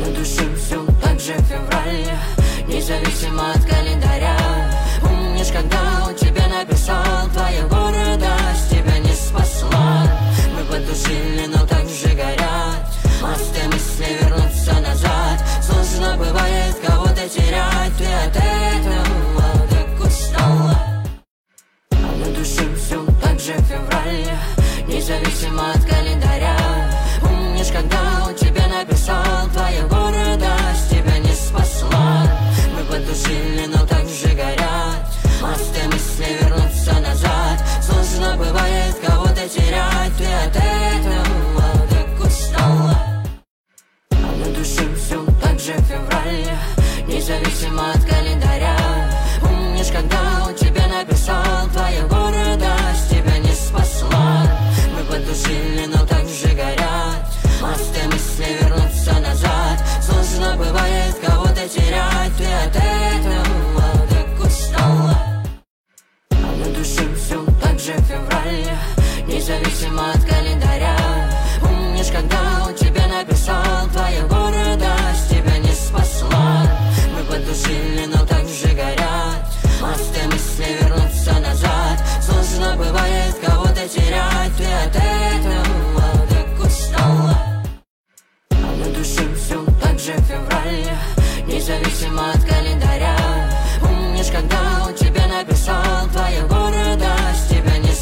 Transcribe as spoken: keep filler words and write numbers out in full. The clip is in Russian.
на душе все так же февраль, независимо от календаря. Помнишь, когда он тебе написал, твоя гордость тебя не спасла. Мы потушили, но так же горят мосты мысли, вернуться назад. Сложно бывает кого-то терять, ты от этого так устала. А на душе все так же февраль, независимо от календаря. Помнишь, когда он тебе написал, твоя гордость тебя не спасла. Мы потушили, но так же горят мосты мысли, вернуться назад. Сложно бывает кого-то терять, ты от этого так устала. А на душе все так же февраль, независимо от календаря. Помнишь, когда он тебе написал, твоя гордость тебя не спасла. Мы потушили, но так же горят мосты мысли, вернуться назад. Сложно бывает кого-то терять, ты от этого так устала. А на душе все так же февраль, независимо от календаря. Помнишь, когда он тебе написал, твоя гордость тебя не спасла. Мы потушили, но так же горят мосты мысли, вернуться